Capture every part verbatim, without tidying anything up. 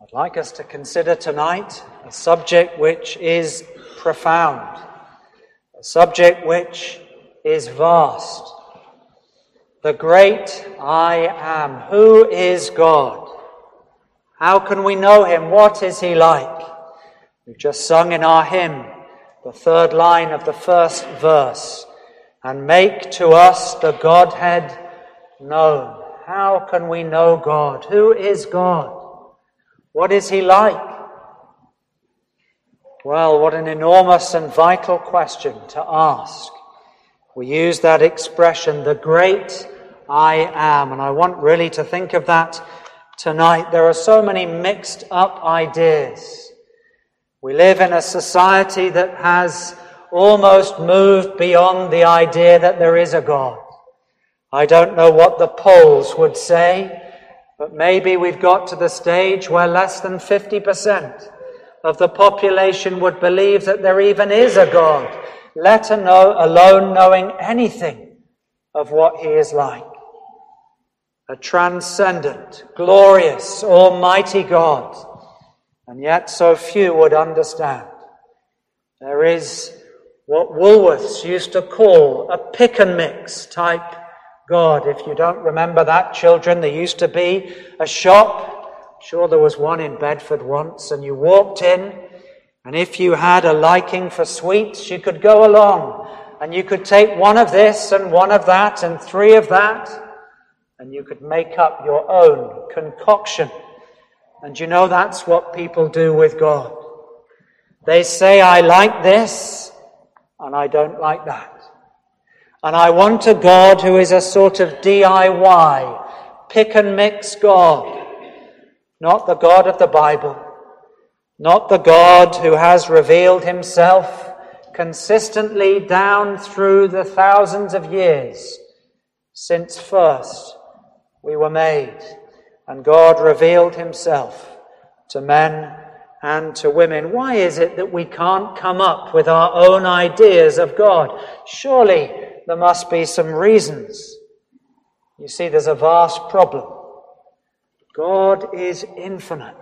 I'd like us to consider tonight a subject which is profound, a subject which is vast. The great I am. Who is God? How can we know him? What is he like? We've just sung in our hymn the third line of the first verse. And make to us the Godhead known. How can we know God? Who is God? What is he like? Well, what an enormous and vital question to ask. We use that expression, the great I am, and I want really to think of that tonight. There are so many mixed up ideas. We live in a society that has almost moved beyond the idea that there is a God. I don't know what the polls would say, but maybe we've got to the stage where less than fifty percent of the population would believe that there even is a God, let alone knowing anything of what he is like. A transcendent, glorious, almighty God. And yet so few would understand. There is what Woolworths used to call a pick and mix type God. If you don't remember that, children, there used to be a shop. I'm sure there was one in Bedford once, and you walked in, and if you had a liking for sweets, you could go along, and you could take one of this and one of that and three of that, and you could make up your own concoction. And you know that's what people do with God. They say, I like this, and I don't like that. And I want a God who is a sort of D I Y, pick and mix God. Not the God of the Bible. Not the God who has revealed himself consistently down through the thousands of years since first we were made. And God revealed himself to men and to women. Why is it that we can't come up with our own ideas of God? Surely there must be some reasons. You see, there's a vast problem. God is infinite.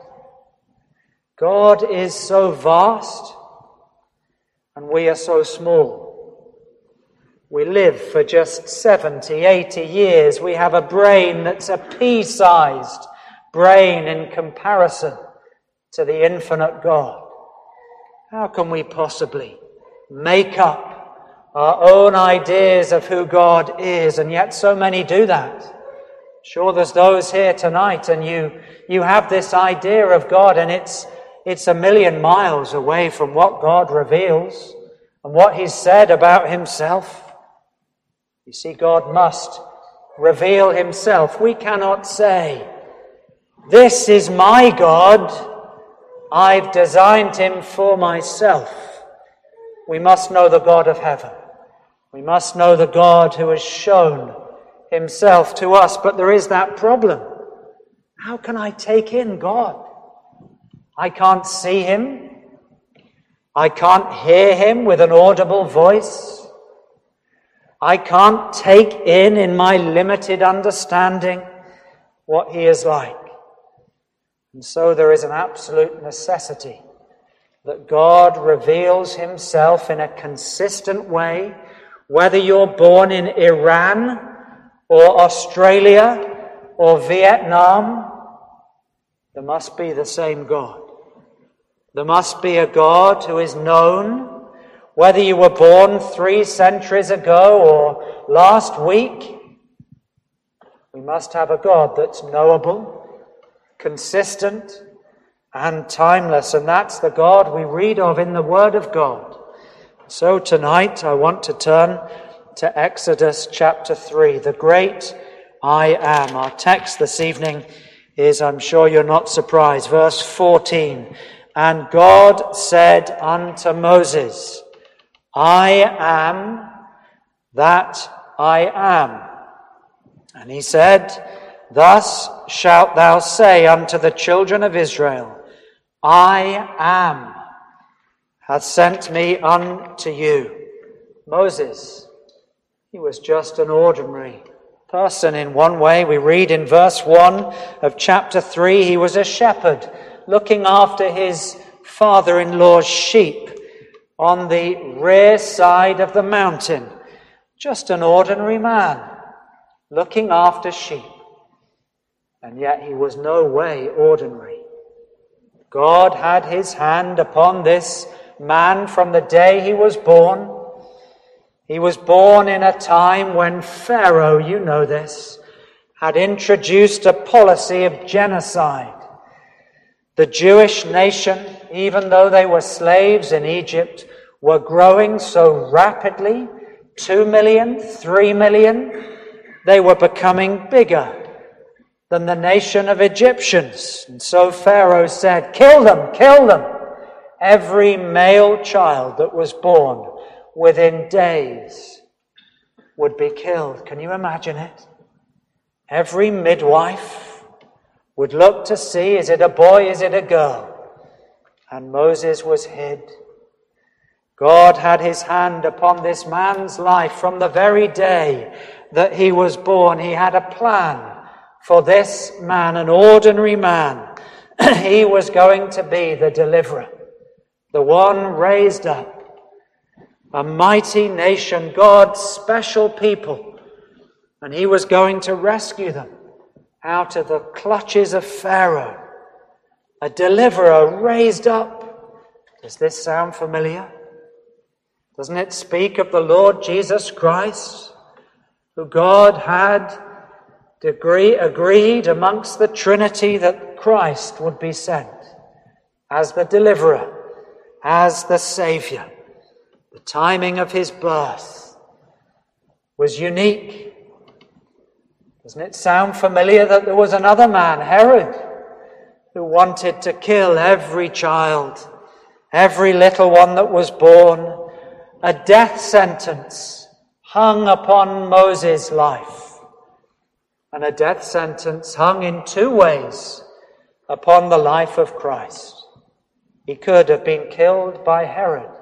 God is so vast, and we are so small. We live for just seventy, eighty years. We have a brain that's a pea-sized brain in comparison to the infinite God. How can we possibly make up our own ideas of who God is? And yet so many do that. Sure, there's those here tonight, and you you have this idea of God, and it's it's a million miles away from what God reveals and what he's said about himself. You see, God must reveal himself. We cannot say, this is my God, I've designed him for myself. We must know the God of heaven. We must know the God who has shown himself to us. But there is that problem. How can I take in God? I can't see him. I can't hear him with an audible voice. I can't take in, in my limited understanding, what he is like. And so there is an absolute necessity that God reveals himself in a consistent way, whether you're born in Iran or Australia or Vietnam. There must be the same God. There must be a God who is known, whether you were born three centuries ago or last week. We must have a God that's knowable, consistent, and timeless. And that's the God we read of in the Word of God. So tonight I want to turn to Exodus chapter three, the great I am. Our text this evening is, I'm sure you're not surprised, verse fourteen. And God said unto Moses, I am that I am. And he said, thus shalt thou say unto the children of Israel, I am hath sent me unto you. Moses, he was just an ordinary person in one way. We read in verse one of chapter three, he was a shepherd looking after his father-in-law's sheep on the rear side of the mountain. Just an ordinary man looking after sheep. And yet he was no way ordinary. God had his hand upon this man from the day he was born. He was born in a time when Pharaoh, you know this, had introduced a policy of genocide. The Jewish nation, even though they were slaves in Egypt, were growing so rapidly, two million, three million, they were becoming bigger than the nation of Egyptians. And so Pharaoh said, kill them, kill them. Every male child that was born within days would be killed. Can you imagine it? Every midwife would look to see, is it a boy, is it a girl? And Moses was hid. God had his hand upon this man's life from the very day that he was born. He had a plan for this man, an ordinary man. He was going to be the deliverer, the one raised up, a mighty nation, God's special people. And he was going to rescue them out of the clutches of Pharaoh, a deliverer raised up. Does this sound familiar? Doesn't it speak of the Lord Jesus Christ, who God had degree, agreed amongst the Trinity that Christ would be sent as the deliverer, as the Saviour? The timing of his birth was unique. Doesn't it sound familiar that there was another man, Herod, who wanted to kill every child, every little one that was born? A death sentence hung upon Moses' life. And a death sentence hung in two ways upon the life of Christ. He could have been killed by Herod,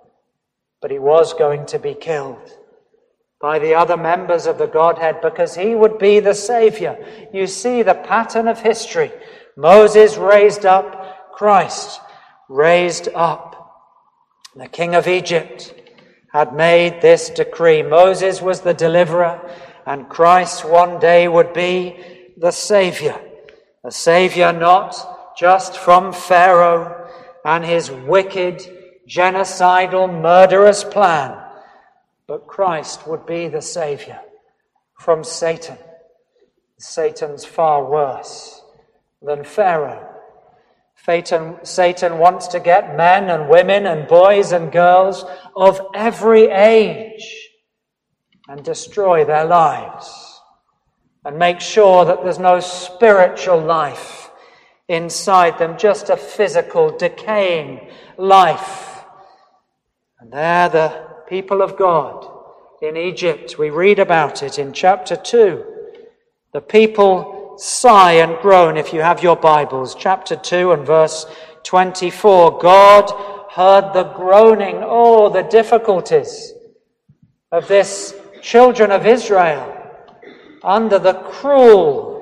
but he was going to be killed by the other members of the Godhead because he would be the Saviour. You see the pattern of history. Moses raised up, Christ raised up. The king of Egypt had made this decree. Moses was the deliverer, and Christ one day would be the Saviour. A Saviour not just from Pharaoh and his wicked, genocidal, murderous plan, but Christ would be the Saviour from Satan. Satan's far worse than Pharaoh. Satan, Satan wants to get men and women and boys and girls of every age and destroy their lives and make sure that there's no spiritual life inside them, just a physical, decaying life. And there the people of God in Egypt, we read about it in chapter two. The people sigh and groan, if you have your Bibles. Chapter two and verse twenty-four. God heard the groaning, oh, the difficulties of this children of Israel under the cruel,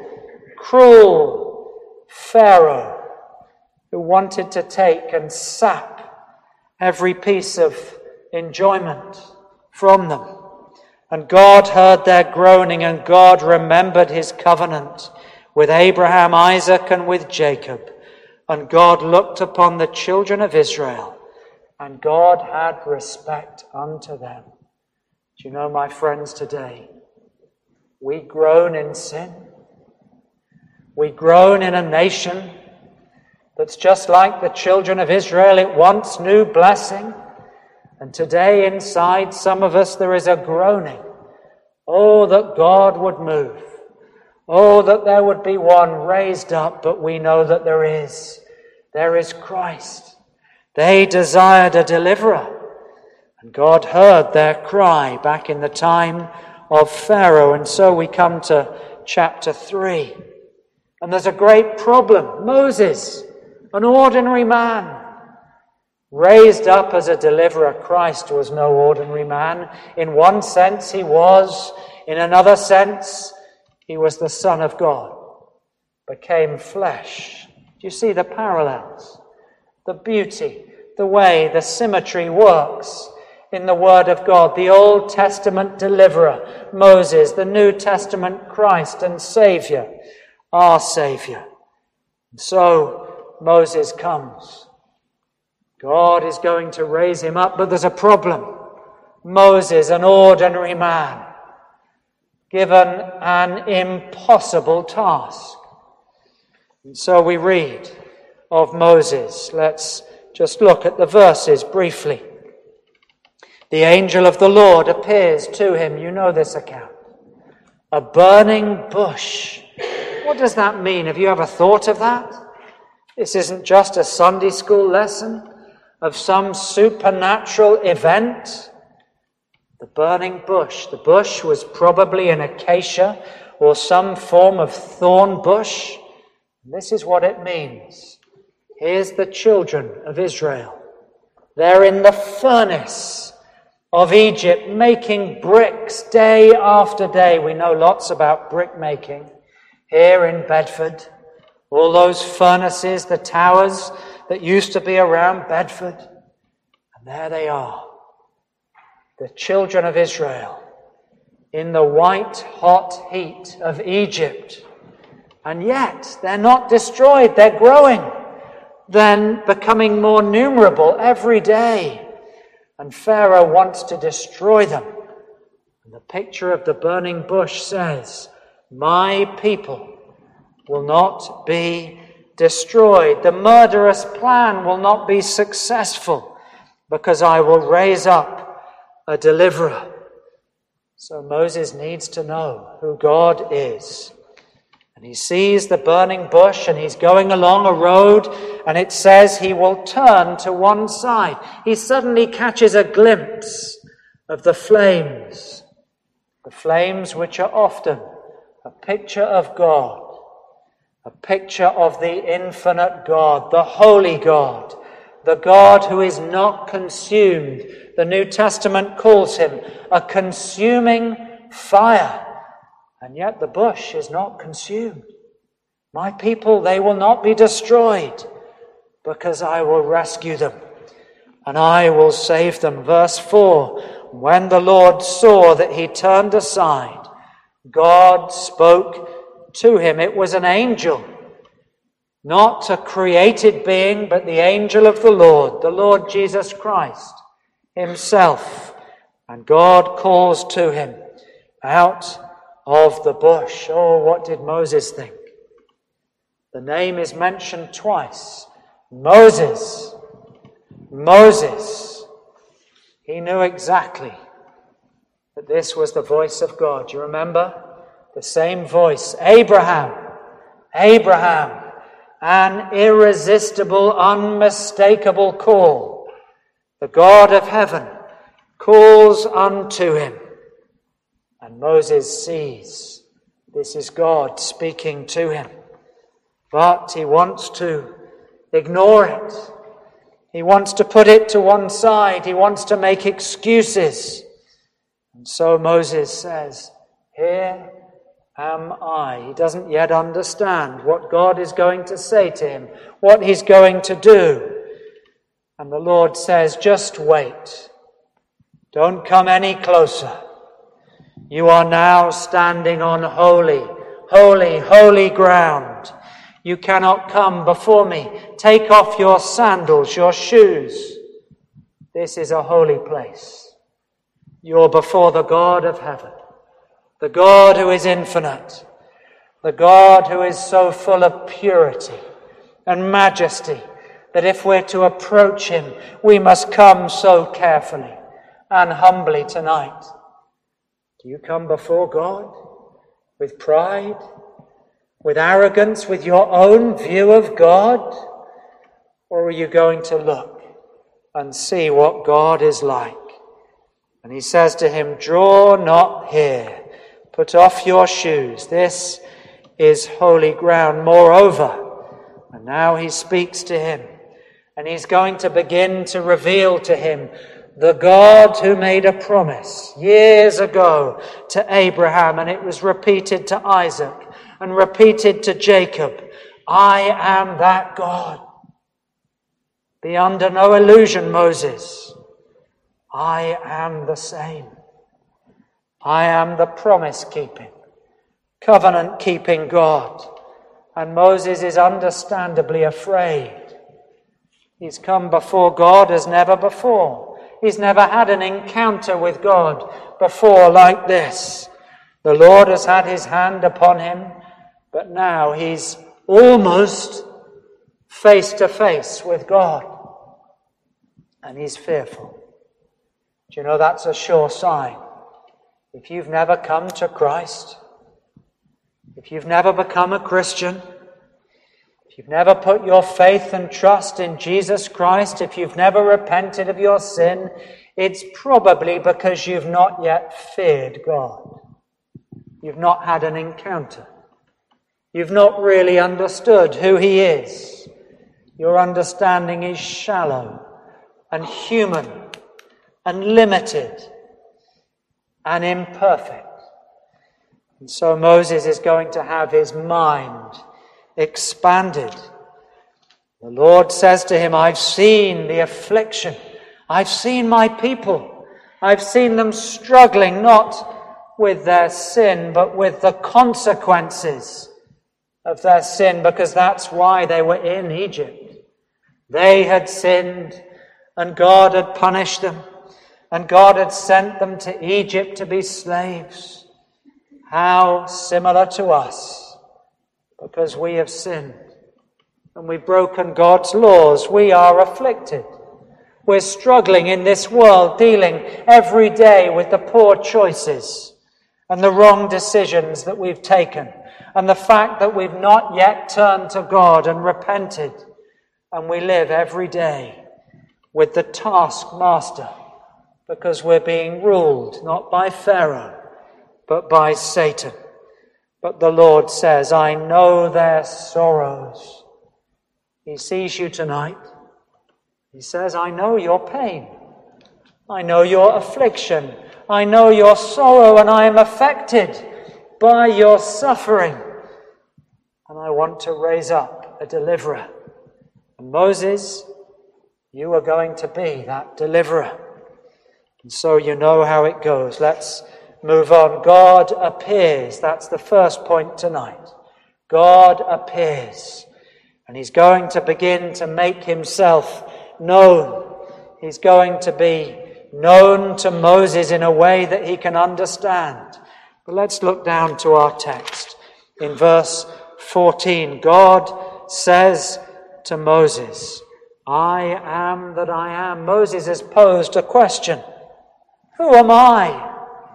cruel Pharaoh who wanted to take and sap every piece of enjoyment from them. And God heard their groaning, and God remembered his covenant with Abraham, Isaac, and with Jacob. And God looked upon the children of Israel, and God had respect unto them. Do you know, my friends, today, we groan in sin. We groan in a nation that's just like the children of Israel. It once knew blessing. And today inside some of us there is a groaning. Oh, that God would move. Oh, that there would be one raised up, but we know that there is. There is Christ. They desired a deliverer. And God heard their cry back in the time of Pharaoh. And so we come to chapter three. And there's a great problem. Moses, an ordinary man, raised up as a deliverer. Christ was no ordinary man. In one sense he was. In another sense he was the Son of God. Became flesh. Do you see the parallels? The beauty, the way, the symmetry works in the Word of God. The Old Testament deliverer, Moses, the New Testament Christ and Saviour, our Saviour. And so Moses comes. God is going to raise him up, but there's a problem. Moses, an ordinary man, given an impossible task. And so we read of Moses. Let's just look at the verses briefly. The angel of the Lord appears to him. You know this account. A burning bush. What does that mean? Have you ever thought of that? This isn't just a Sunday school lesson of some supernatural event. The burning bush. The bush was probably an acacia or some form of thorn bush. This is what it means. Here's the children of Israel. They're in the furnace of Egypt making bricks day after day. We know lots about brick making here in Bedford. All those furnaces, the towers that used to be around Bedford. And there they are. The children of Israel in the white hot heat of Egypt. And yet they're not destroyed. They're growing. Then becoming more numerable every day. And Pharaoh wants to destroy them. And the picture of the burning bush says, my people will not be destroyed. The murderous plan will not be successful because I will raise up a deliverer. So Moses needs to know who God is. And he sees the burning bush and he's going along a road and it says he will turn to one side. He suddenly catches a glimpse of the flames. The flames which are often a picture of God. A picture of the infinite God, the holy God, the God who is not consumed. The New Testament calls him a consuming fire. And yet the bush is not consumed. My people, they will not be destroyed because I will rescue them and I will save them. Verse four, when the Lord saw that he turned aside, God spoke to him. It was an angel, not a created being, but the angel of the Lord, the Lord Jesus Christ himself. And God calls to him out of the bush. Oh, what did Moses think? The name is mentioned twice. Moses. Moses. He knew exactly that this was the voice of God. You remember? The same voice. Abraham. Abraham. An irresistible, unmistakable call. The God of heaven calls unto him. And Moses sees this is God speaking to him. But he wants to ignore it. He wants to put it to one side. He wants to make excuses. And so Moses says, here am I. He doesn't yet understand what God is going to say to him, what he's going to do. And the Lord says, just wait. Don't come any closer. You are now standing on holy, holy, holy ground. You cannot come before me. Take off your sandals, your shoes. This is a holy place. You're before the God of heaven, the God who is infinite, the God who is so full of purity and majesty that if we're to approach him, we must come so carefully and humbly tonight. Do you come before God with pride, with arrogance, with your own view of God? Or are you going to look and see what God is like? And he says to him, draw not here. Put off your shoes. This is holy ground. Moreover, and now he speaks to him. And he's going to begin to reveal to him the God who made a promise years ago to Abraham, and it was repeated to Isaac and repeated to Jacob. I am that God. Be under no illusion, Moses. I am the same. I am the promise-keeping, covenant-keeping God. And Moses is understandably afraid. He's come before God as never before. He's never had an encounter with God before like this. The Lord has had his hand upon him, but now he's almost face to face with God. And he's fearful. Do you know that's a sure sign? If you've never come to Christ, if you've never become a Christian, if you've never put your faith and trust in Jesus Christ, if you've never repented of your sin, it's probably because you've not yet feared God. You've not had an encounter. You've not really understood who he is. Your understanding is shallow and human and limited and imperfect. And so Moses is going to have his mind expanded. The Lord says to him, I've seen the affliction. I've seen my people. I've seen them struggling not with their sin, but with the consequences of their sin, because that's why they were in Egypt. They had sinned, and God had punished them, and God had sent them to Egypt to be slaves. How similar to us, because we have sinned, and we've broken God's laws. We are afflicted. We're struggling in this world, dealing every day with the poor choices and the wrong decisions that we've taken, and the fact that we've not yet turned to God and repented. And we live every day with the taskmaster, because we're being ruled not by Pharaoh, but by Satan. But the Lord says, I know their sorrows. He sees you tonight. He says, I know your pain. I know your affliction. I know your sorrow, and I am affected by your suffering. And I want to raise up a deliverer. And Moses, you are going to be that deliverer. And so you know how it goes. Let's move on. God appears. That's the first point tonight. God appears. And he's going to begin to make himself known. He's going to be known to Moses in a way that he can understand. But let's look down to our text. In verse fourteen, God says to Moses, I am that I am. Moses has posed a question. Who am I?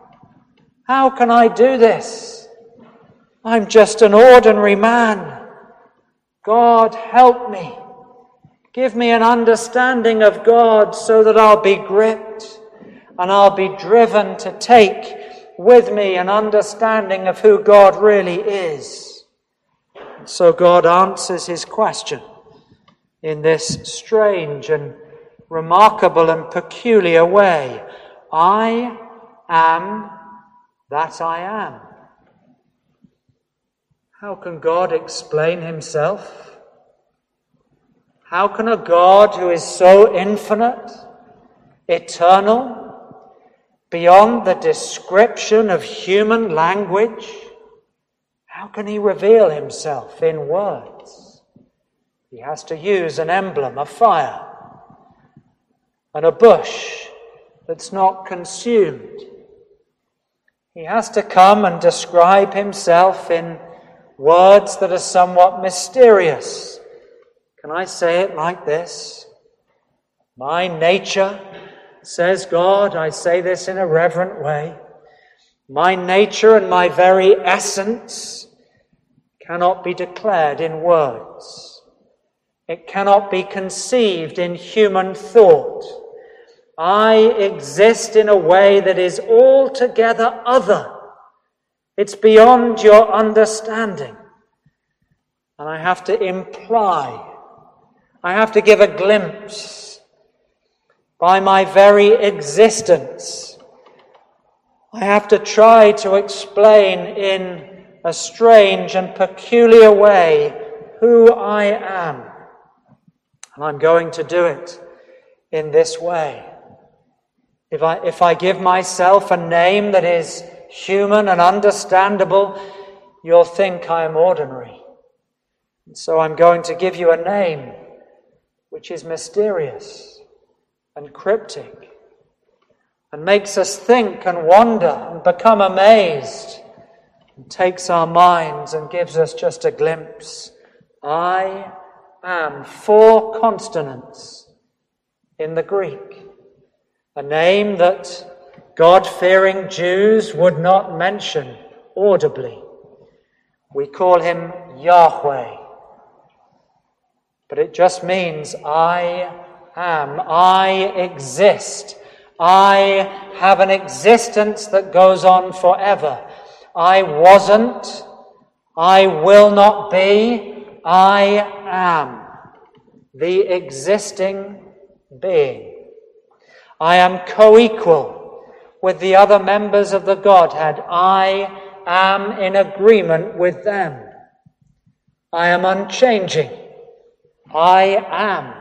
How can I do this? I'm just an ordinary man. God, help me. Give me an understanding of God so that I'll be gripped and I'll be driven to take with me an understanding of who God really is. And so God answers his question in this strange and remarkable and peculiar way. I am that I am. How can God explain himself? How can a God who is so infinite, eternal, beyond the description of human language, how can he reveal himself in words? He has to use an emblem, a fire, and a bush that's not consumed. He has to come and describe himself in words that are somewhat mysterious. Can I say it like this? My nature, says God, I say this in a reverent way, my nature and my very essence cannot be declared in words. It cannot be conceived in human thought. I exist in a way that is altogether other. It's beyond your understanding. And I have to imply, I have to give a glimpse by my very existence. I have to try to explain in a strange and peculiar way who I am. And I'm going to do it in this way. If I, if I give myself a name that is human and understandable, you'll think I am ordinary. And so I'm going to give you a name which is mysterious and cryptic and makes us think and wonder and become amazed and takes our minds and gives us just a glimpse. I am. Four consonants in the Greek. A name that God-fearing Jews would not mention audibly. We call him Yahweh. But it just means I am. I exist. I have an existence that goes on forever. I wasn't. I will not be. I am. The existing being. I am co-equal with the other members of the Godhead. I am in agreement with them. I am unchanging. I am.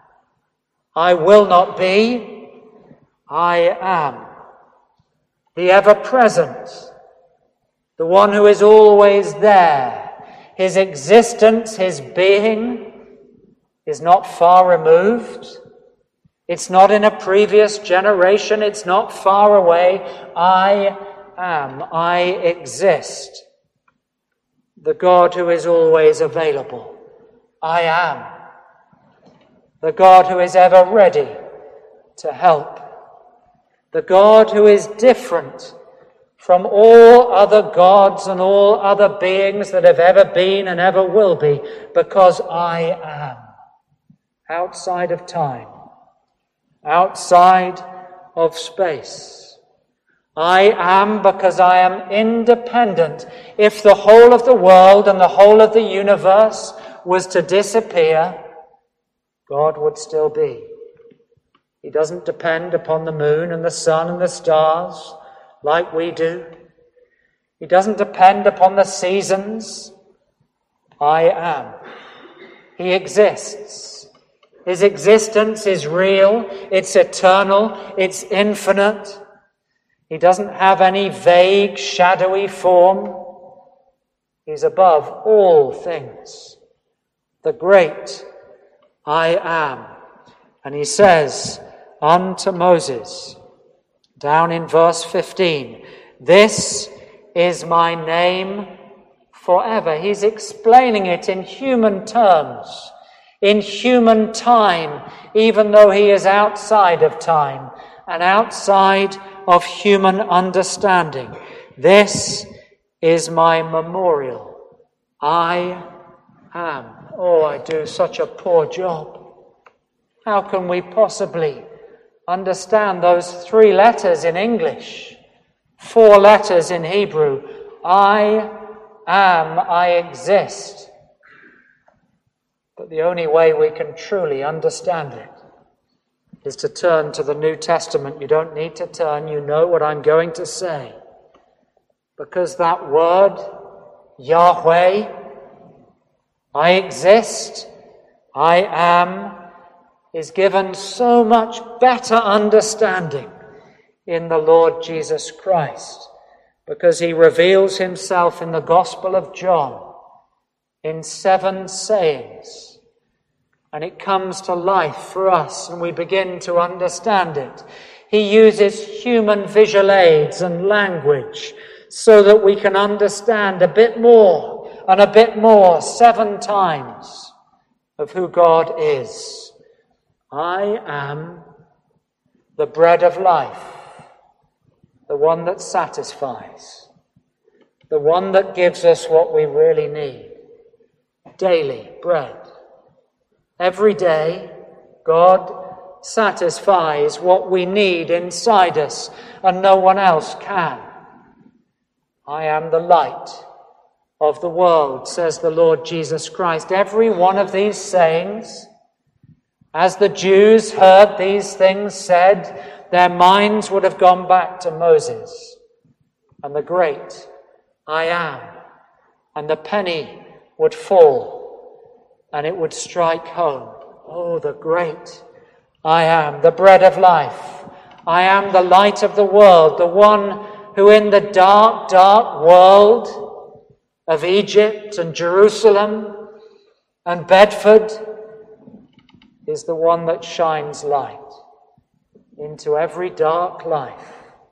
I will not be. I am. The ever-present. The one who is always there. His existence, his being, is not far removed. It's not in a previous generation. It's not far away. I am. I exist. The God who is always available. I am. The God who is ever ready to help. The God who is different from all other gods and all other beings that have ever been and ever will be, because I am. Outside of time. Outside of space. I am because I am independent. If the whole of the world and the whole of the universe was to disappear, God would still be. He doesn't depend upon the moon and the sun and the stars like we do. He doesn't depend upon the seasons. I am. He exists. His existence is real. It's eternal. It's infinite. He doesn't have any vague, shadowy form. He's above all things. The great I am. And he says unto Moses, down in verse fifteen, this is my name forever. He's explaining it in human terms, in human time, even though he is outside of time and outside of human understanding. This is my memorial. I am. Oh, I do such a poor job. How can we possibly understand those three letters in English, four letters in Hebrew? I am, I exist. But the only way we can truly understand it is to turn to the New Testament. You don't need to turn, you know what I'm going to say. Because that word, Yahweh, I exist, I am, is given so much better understanding in the Lord Jesus Christ, because he reveals himself in the Gospel of John in seven sayings, and it comes to life for us and we begin to understand it. He uses human visual aids and language so that we can understand a bit more and a bit more, seven times, of who God is. I am the bread of life, the one that satisfies, the one that gives us what we really need. Daily bread. Every day, God satisfies what we need inside us, and no one else can. I am the light of the world, says the Lord Jesus Christ. Every one of these sayings, as the Jews heard these things said, their minds would have gone back to Moses and the great I am, and the penny would fall and it would strike home. Oh, the great I am, the bread of life. I am the light of the world, the one who in the dark, dark world of Egypt and Jerusalem and Bedford is the one that shines light into every dark life.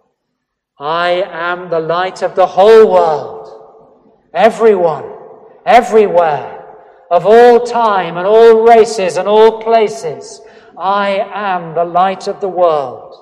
I am the light of the whole world. Everyone, everywhere, of all time and all races and all places, I am the light of the world.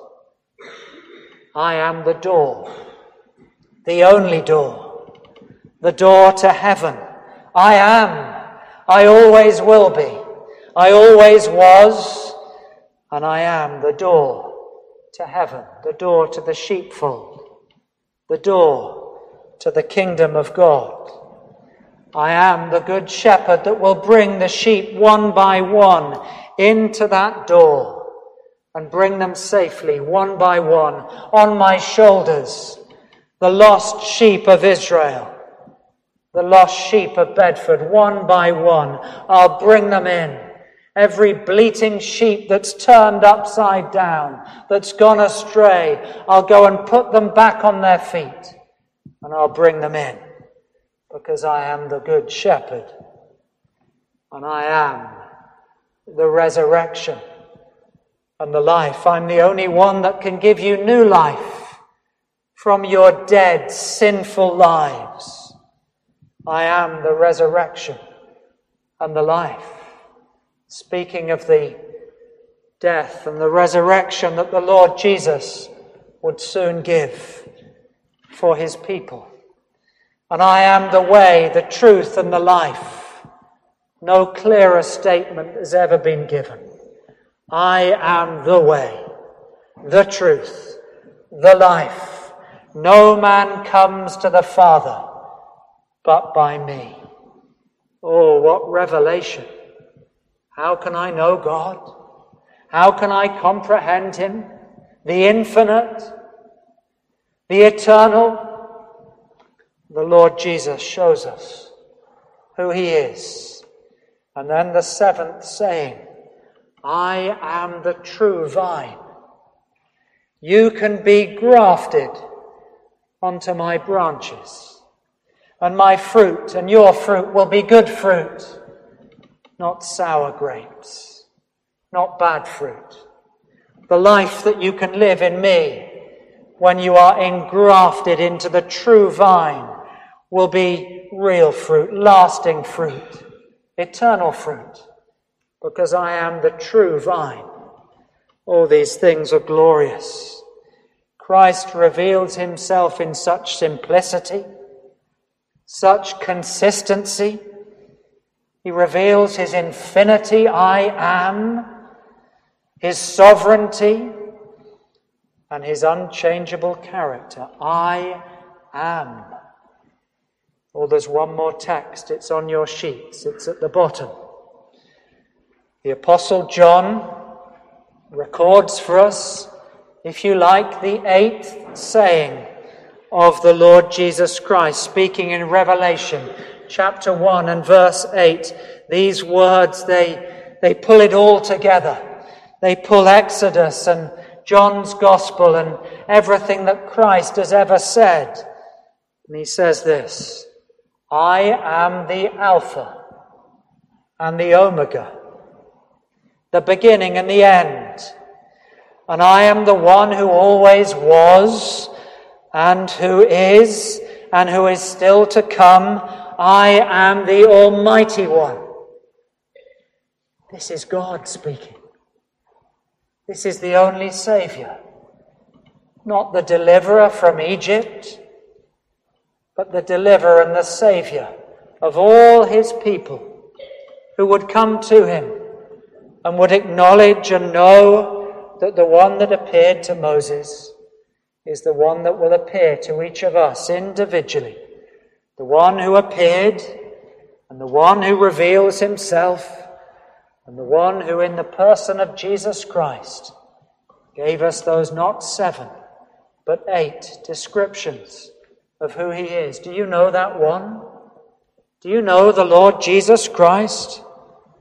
I am the door, the only door, the door to heaven. I am, I always will be, I always was, and I am the door to heaven, the door to the sheepfold, the door to the kingdom of God. I am the good shepherd that will bring the sheep one by one into that door and bring them safely one by one on my shoulders, the lost sheep of Israel, the lost sheep of Bedford, one by one. I'll bring them in. Every bleating sheep that's turned upside down, that's gone astray, I'll go and put them back on their feet and I'll bring them in, because I am the good shepherd and I am the resurrection and the life. I'm the only one that can give you new life from your dead, sinful lives. I am the resurrection and the life. Speaking of the death and the resurrection that the Lord Jesus would soon give for his people. And I am the way, the truth, and the life. No clearer statement has ever been given. I am the way, the truth, the life. No man comes to the Father but by me. Oh, what revelation! How can I know God? How can I comprehend him? The infinite, the eternal. The Lord Jesus shows us who he is. And then the seventh saying, I am the true vine. You can be grafted onto my branches, and my fruit and your fruit will be good fruit. Not sour grapes, not bad fruit. The life that you can live in me when you are engrafted into the true vine will be real fruit, lasting fruit, eternal fruit, because I am the true vine. All these things are glorious. Christ reveals himself in such simplicity, such consistency. He reveals his infinity, I am, his sovereignty, and his unchangeable character, I am. Oh, there's one more text. It's on your sheets. It's at the bottom. The Apostle John records for us, if you like, the eighth saying of the Lord Jesus Christ, speaking in Revelation chapter one and verse eight. These words, they, they pull it all together. They pull Exodus and John's Gospel and everything that Christ has ever said. And he says this, I am the Alpha and the Omega, the beginning and the end. And I am the one who always was and who is and who is still to come. I am the Almighty One. This is God speaking. This is the only Saviour, not the deliverer from Egypt, but the deliverer and the Saviour of all his people who would come to him and would acknowledge and know that the one that appeared to Moses is the one that will appear to each of us individually. The one who appeared, and the one who reveals himself, and the one who in the person of Jesus Christ gave us those not seven, but eight descriptions of who he is. Do you know that one? Do you know the Lord Jesus Christ?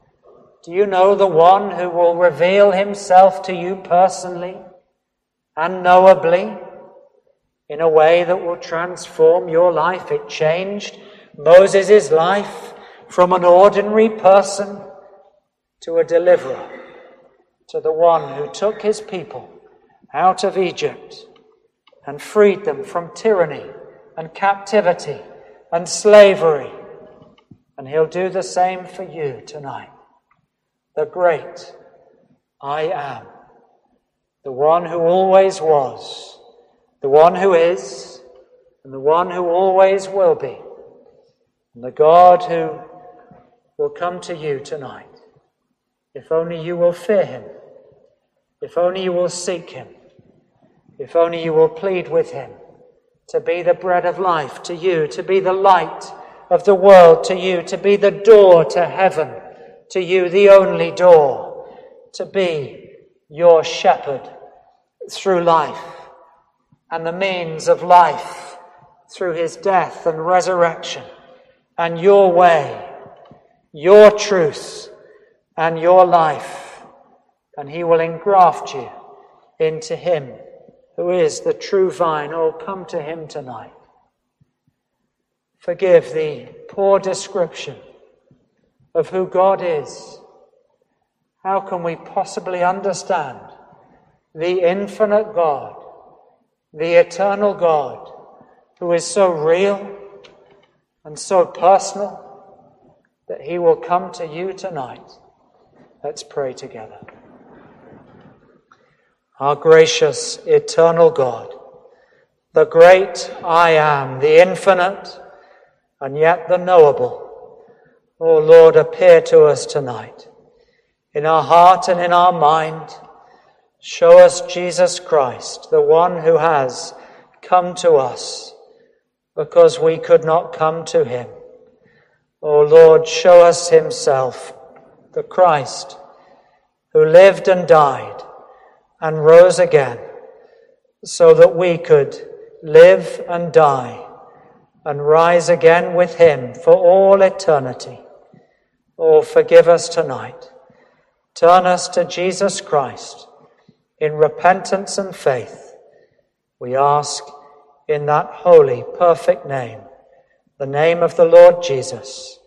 Do you know the one who will reveal himself to you personally and knowably in a way that will transform your life? It changed Moses' life from an ordinary person to a deliverer, to the one who took his people out of Egypt and freed them from tyranny and captivity and slavery. And he'll do the same for you tonight. The great I am, the one who always was, the one who is, and the one who always will be, and the God who will come to you tonight. If only you will fear him, if only you will seek him, if only you will plead with him to be the bread of life to you, to be the light of the world to you, to be the door to heaven to you, the only door, to be your shepherd through life and the means of life through his death and resurrection, and your way, your truth, and your life. And he will engraft you into him who is the true vine. Oh, come to him tonight. Forgive the poor description of who God is. How can we possibly understand the infinite God, the eternal God, who is so real and so personal that he will come to you tonight? Let's pray together. Our gracious, eternal God, the great I am, the infinite and yet the knowable, oh Lord, appear to us tonight. In our heart and in our mind, show us Jesus Christ, the one who has come to us because we could not come to him. Oh Lord, show us himself, the Christ, who lived and died and rose again, so that we could live and die and rise again with him for all eternity. Oh, forgive us tonight. Turn us to Jesus Christ in repentance and faith. We ask in that holy, perfect name, the name of the Lord Jesus.